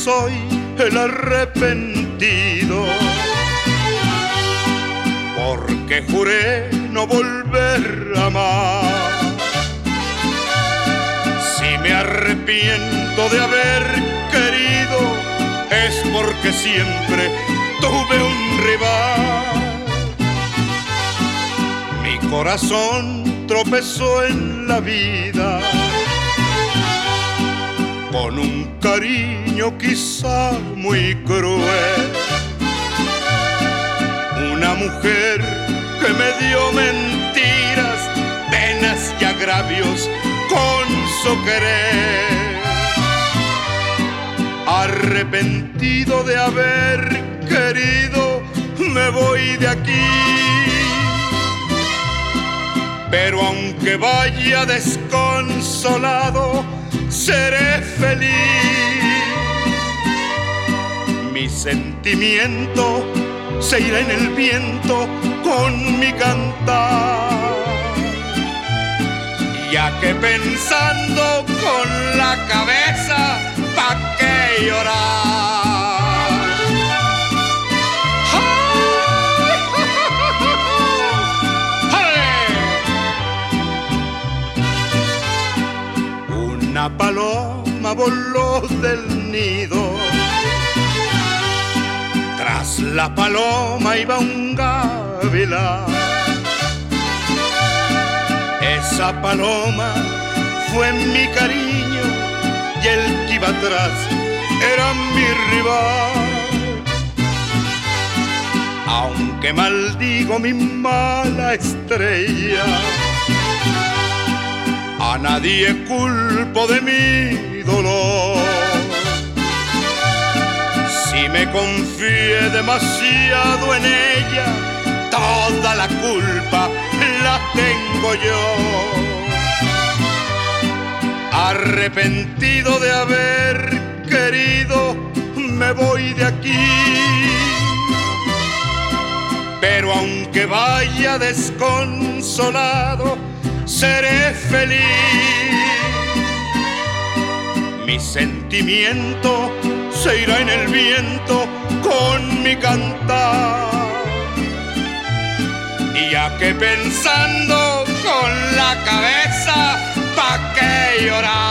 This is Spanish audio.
soy el arrepentido, porque juré no volver a amar. Si me arrepiento de haber querido, es porque siempre tuve un rival. Mi corazón tropezó en la vida con un cariño quizá muy cruel. Una mujer que me dio mentiras, penas y agravios con su querer. Arrepentido de haber querido, me voy de aquí. Pero aunque vaya desconsolado, seré feliz. Mi sentimiento se irá en el viento con mi cantar, ya que pensando con la cabeza, ¿pa' qué llorar? Una paloma voló del nido, tras la paloma iba un gavilán. Esa paloma fue mi cariño y el que iba atrás era mi rival. Aunque maldigo mi mala estrella, a nadie culpo de mi dolor. Si me confié demasiado en ella, toda la culpa la tengo yo. Arrepentido de haber querido, me voy de aquí. Pero aunque vaya desconsolado, seré feliz. Mi sentimiento se irá en el viento con mi cantar, y ya que pensando con la cabeza, ¿pa' qué llorar?